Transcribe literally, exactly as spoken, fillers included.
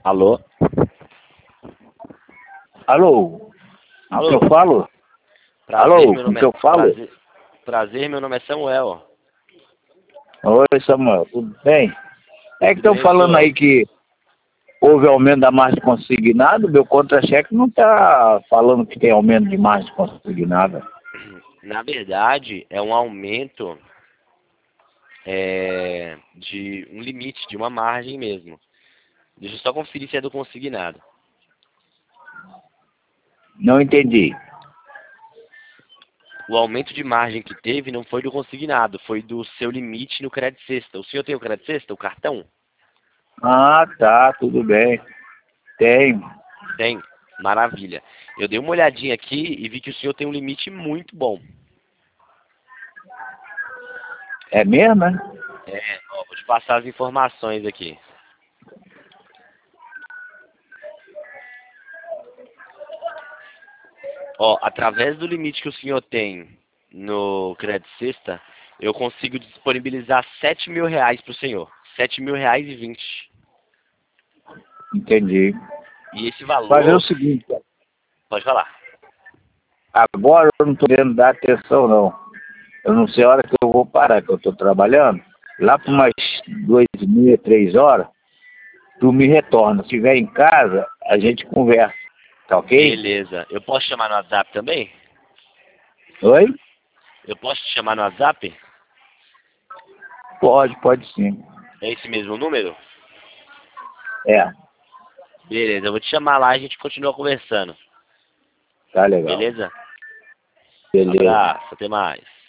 Alô? Alô? Alô? O que eu falo? Prazer, Alô, meu com nome que é... eu falo? Prazer, prazer, meu nome é Samuel. Oi, Samuel, tudo bem? É que Tudo estão bem, falando senhor? aí que houve aumento da margem consignada, meu contra-cheque não está falando que tem aumento de margem consignada. Na verdade, é um aumento é, de um limite, de uma margem mesmo. Deixa eu só conferir se é do consignado. Não entendi. O aumento de margem que teve não foi do consignado, foi do seu limite no Crédito Sexta. O senhor tem o Crédito Sexta, o cartão? Ah, tá, tudo bem. Tem. Tem? Maravilha. Eu dei uma olhadinha aqui e vi que o senhor tem um limite muito bom. É mesmo, né? É, ó, vou te passar as informações aqui. Ó, através do limite que o senhor tem no Crédito Sexta, eu consigo disponibilizar sete mil reais para o senhor. Sete mil reais e vinte. Entendi. E esse Fazer o valor, seguinte, pode falar. agora eu não estou querendo dar atenção, não. Eu não sei a hora que eu vou parar, que eu estou trabalhando. Lá por Ah, umas duas e meia, três horas, tu me retorna. Se estiver em casa, a gente conversa. Tá ok? beleza. Eu posso te chamar no WhatsApp também? Oi? Eu posso te chamar no WhatsApp? Pode, pode sim. É esse mesmo número? É, Beleza, eu vou te chamar lá e a gente continua conversando. tá legal. Beleza? Beleza. Abraço, até mais.